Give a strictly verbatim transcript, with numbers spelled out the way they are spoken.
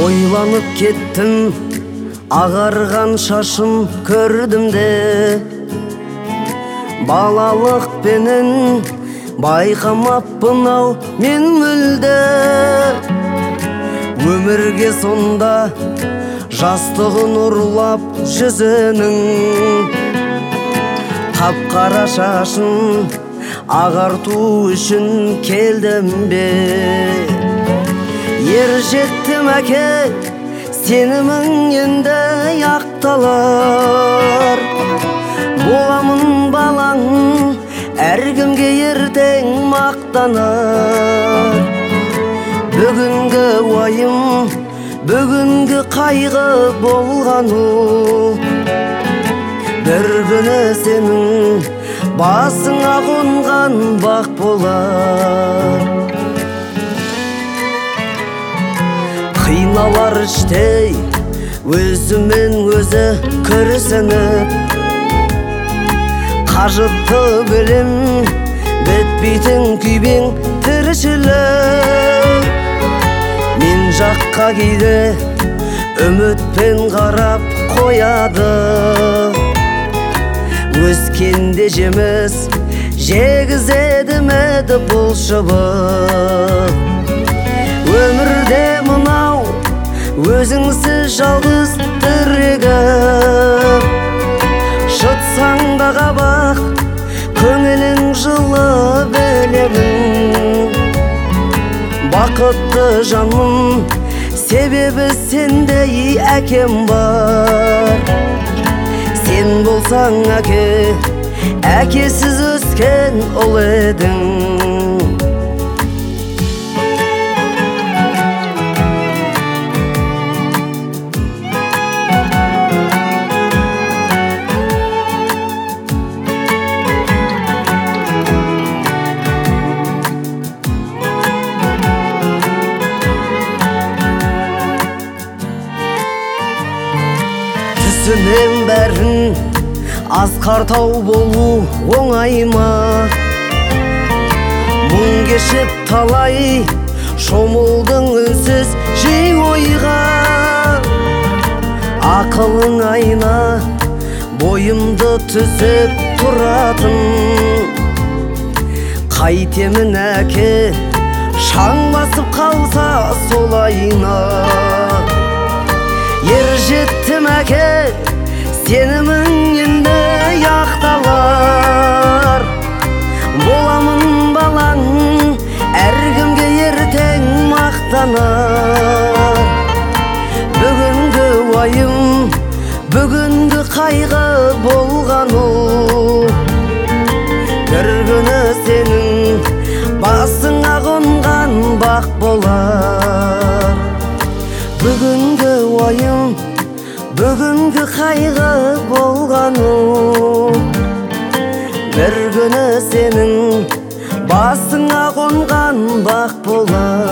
ойланып кеттім, ағарған шашым көрдім де, балалықпенен байқамаппын ау мен мүлде. Өмірге сонда жастығын ұрлап жүзінің, қап-қара шашын ағарту үшін келдім бе. Ер жеттім әке, сенімің енді ақталар. Боламын балаң, әркімге ертең мақтанар. Бүгінгі уайым, бүгінгі қайғы болғану, бір күні сенің басыңа қонған бақ болар. Қиналар іштей өзімен өзі күрсініп, қажытты білім бітпейтін күйбең тіршілік. Мен жаққа кейде үмітпен қарап қояды, өскенде жеміс жегізеді меді бұл шыбық. Өмірде мынау өзіңсіз жалғыз тірегім, шытсаң да қабақ көңілің жылы білемін. Бақытты жаным, себебі сендей әкем бар. Сен болсаң әке, әкесіз өскен ұл едің. Түсінем бәрін, асқартау болу оңай ма? Мұң кешіп талай, шомылдың үнсіз жей ойға. Ақылың айна, бойымды түзеп тұратын. Қайтемін әке, шаң басып қалса сол айна. Ер жеттім әке, сенімің енді ақталар. Боламын балаң, әркімге ертең мақтанар. Бүгінгі уайым, бүгінгі қайғы болғану, бір күні сенің басыңа қонған бақ болар. Бүгінгі уайым, бүгінгі қайғы болғану, бір күні сенің басыңа қонған бақ болар.